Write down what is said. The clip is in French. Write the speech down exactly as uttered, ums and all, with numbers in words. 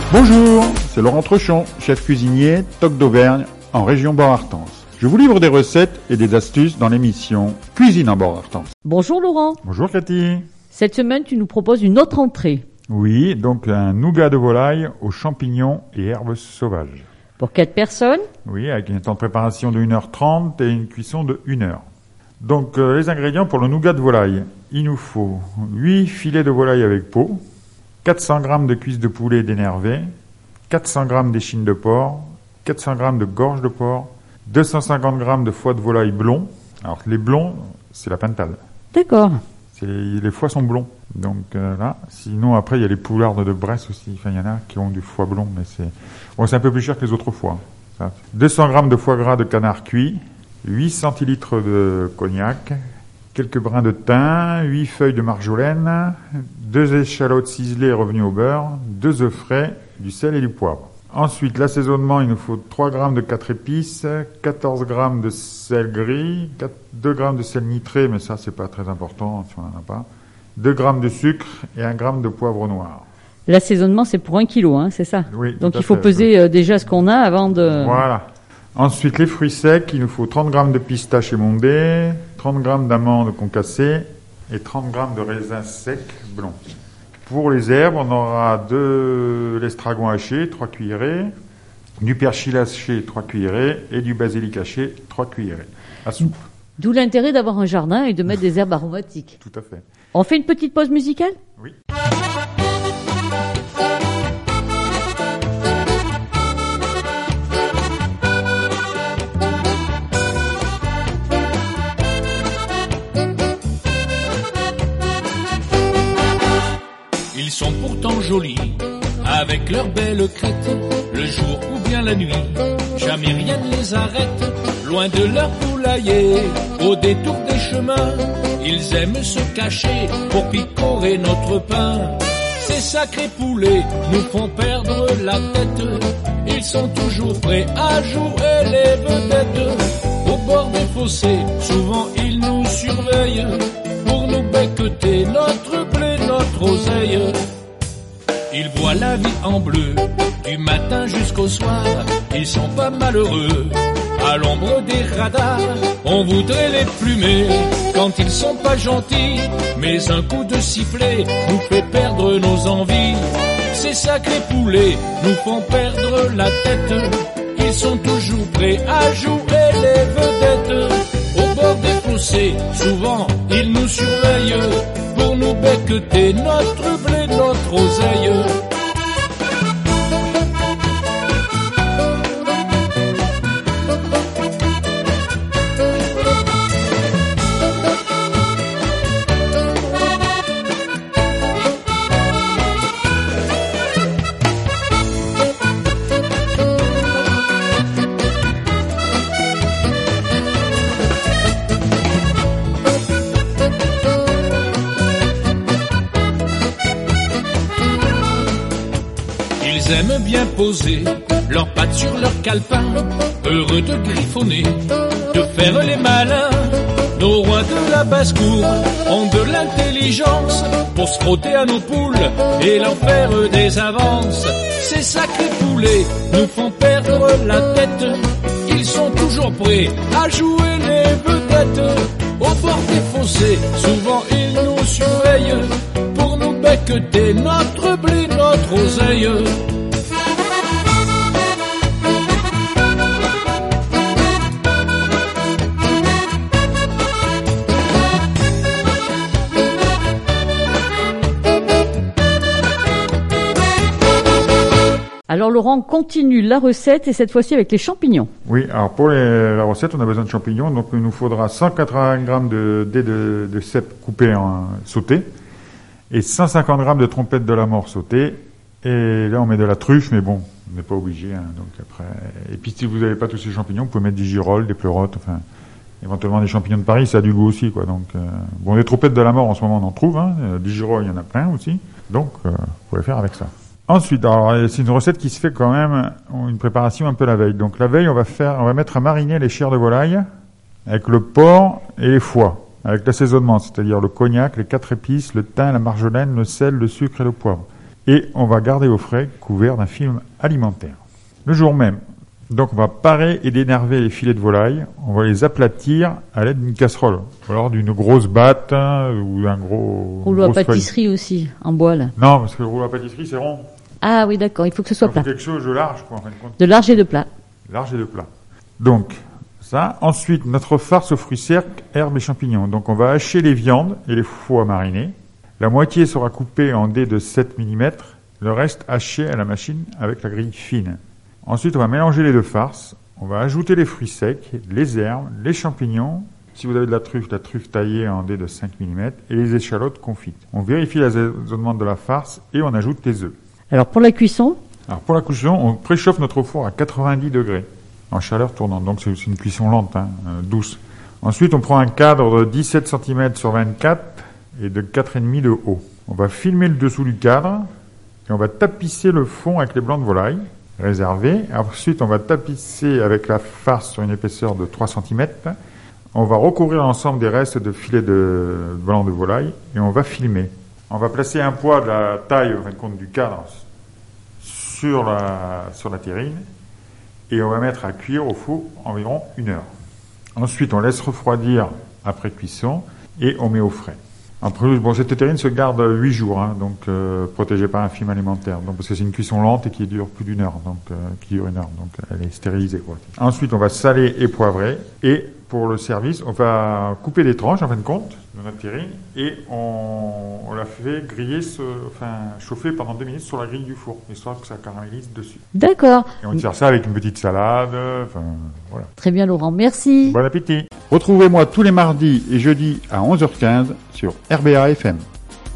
Bonjour, c'est Laurent Trechon, chef cuisinier, Toc d'Auvergne, en région Bord-Artense. Je vous livre des recettes et des astuces dans l'émission Cuisine en Bord-Artense. Bonjour Laurent. Bonjour Cathy. Cette semaine, tu nous proposes une autre entrée. Oui, donc un nougat de volaille aux champignons et herbes sauvages. Pour quatre personnes? Oui, avec un temps de préparation de une heure trente et une cuisson de une heure. Donc euh, les ingrédients pour le nougat de volaille. Il nous faut huit filets de volaille avec peau, quatre cents grammes de cuisses de poulet dénervées, quatre cents grammes d'échine de porc, quatre cents grammes de gorge de porc, deux cent cinquante grammes de foie de volaille blond. Alors les blonds, c'est la pintade. D'accord. C'est les, les foies sont blonds. Donc euh, là, sinon après il y a les poulardes de Bresse aussi. Enfin il y en a qui ont du foie blond, mais c'est bon, c'est un peu plus cher que les autres foies. Ça. deux cents grammes de foie gras de canard cuit, huit centilitres de cognac, quelques brins de thym, huit feuilles de marjolaine, deux échalotes ciselées revenues au beurre, deux œufs frais, du sel et du poivre. Ensuite, l'assaisonnement, il nous faut trois grammes de quatre épices, quatorze grammes de sel gris, deux grammes de sel nitré, mais ça, c'est pas très important si on n'en a pas, deux grammes de sucre et un gramme de poivre noir. L'assaisonnement, c'est pour un kilo, hein, c'est ça? Oui. Donc il faut fait, peser oui. déjà ce qu'on a avant de... Voilà. Ensuite, les fruits secs, il nous faut trente grammes de pistaches émondées, trente grammes d'amandes concassées et trente grammes de raisins secs blonds. Pour les herbes, on aura de l'estragon haché, trois cuillerées, du persil haché, trois cuillerées et du basilic haché, trois cuillerées à soupe. D'où l'intérêt d'avoir un jardin et de mettre des herbes aromatiques. Tout à fait. On fait une petite pause musicale ? Oui. Ils sont pourtant jolis, avec leurs belles crêtes, le jour ou bien la nuit, jamais rien ne les arrête. Loin de leur poulailler, au détour des chemins, ils aiment se cacher pour picorer notre pain. Ces sacrés poulets nous font perdre la tête, ils sont toujours prêts à jouer les vedettes. Au bord des fossés, souvent ils nous surveillent, pour nous becqueter notre blé, notre oseille. Ils voient la vie en bleu, du matin jusqu'au soir, ils sont pas malheureux. À l'ombre des radars, on voudrait les plumer quand ils sont pas gentils, mais un coup de sifflet nous fait perdre nos envies. Ces sacrés poulets nous font perdre la tête, ils sont toujours prêts à jouer les vedettes. Au bord des fossés, souvent ils nous surveillent, pour nous becqueter notre blé, notre oseille. Ils aiment bien poser leurs pattes sur leur calepin, heureux de griffonner, de faire les malins. Nos rois de la basse-cour ont de l'intelligence pour se frotter à nos poules et leur faire des avances. Ces sacrés poulets nous font perdre la tête, ils sont toujours prêts à jouer les vedettes. Au bord des fossés, souvent ils nous surveillent, pour nous becqueter notre blé, notre oseille. Alors Laurent, continue la recette et cette fois-ci avec les champignons. Oui, alors pour les, la recette, on a besoin de champignons, donc il nous faudra cent quatre-vingts grammes de dés de, de cèpe coupés en sauté et cent cinquante grammes de trompettes de la mort sautées. Et là, on met de la truffe, mais bon, on n'est pas obligé. Hein, donc après, et puis si vous n'avez pas tous ces champignons, vous pouvez mettre des girolles, des pleurotes, enfin éventuellement des champignons de Paris, ça a du goût aussi, quoi. Donc euh, bon, les trompettes de la mort en ce moment, on en trouve. Hein, des girolles, il y en a plein aussi. Donc, euh, vous pouvez faire avec ça. Ensuite, alors c'est une recette qui se fait quand même, une préparation un peu la veille. Donc la veille, on va faire, on va mettre à mariner les chairs de volaille avec le porc et les foies, avec l'assaisonnement, c'est-à-dire le cognac, les quatre épices, le thym, la marjolaine, le sel, le sucre et le poivre. et on va garder au frais couvert d'un film alimentaire. Le jour même, donc on va parer et dénerver les filets de volaille, on va les aplatir à l'aide d'une casserole, ou alors d'une grosse batte hein, ou d'un gros... Rouleau à pâtisserie feuille. Aussi, en bois là. Non, parce que le rouleau à pâtisserie c'est rond. Ah oui d'accord, il faut que ce soit plat. Quelque chose de large quoi en fin de compte. De large et de plat. Large et de plat. Donc, ça. Ensuite, notre farce aux fruits secs, herbes et champignons. Donc, on va hacher les viandes et les faux à mariner. La moitié sera coupée en dés de sept millimètres. Le reste haché à la machine avec la grille fine. Ensuite, on va mélanger les deux farces. On va ajouter les fruits secs, les herbes, les champignons. Si vous avez de la truffe, la truffe taillée en dés de cinq millimètres et les échalotes confites. On vérifie l'assaisonnement de la farce et on ajoute les œufs. Alors, pour la cuisson? Alors, pour la cuisson, on préchauffe notre four à quatre-vingt-dix degrés. En chaleur tournante, donc c'est une cuisson lente, hein, euh, douce. Ensuite, on prend un cadre de dix-sept centimètres sur vingt-quatre et de quatre virgule cinq de haut. On va filmer le dessous du cadre et on va tapisser le fond avec les blancs de volaille réservés. Ensuite, on va tapisser avec la farce sur une épaisseur de trois centimètres. On va recouvrir l'ensemble des restes de filets de blancs de volaille et on va filmer. On va placer un poids de la taille, en fin de compte, du cadre sur la, sur la terrine. Et on va mettre à cuire au four environ une heure. Ensuite, on laisse refroidir après cuisson et on met au frais. Après, bon, cette terrine se garde huit jours, hein, donc euh, protégée par un film alimentaire. Donc parce que c'est une cuisson lente et qui dure plus d'une heure, donc euh, qui dure une heure, donc elle est stérilisée quoi. Ensuite, on va saler et poivrer et pour le service, on va couper des tranches en fin de compte de notre terrine et on, on la fait griller, ce, enfin chauffer pendant deux minutes sur la grille du four, histoire que ça caramélise dessus. D'accord. Et on sert ça avec une petite salade, enfin voilà. Très bien Laurent, merci. Bon appétit. Retrouvez-moi tous les mardis et jeudis à onze heures quinze sur R B A F M.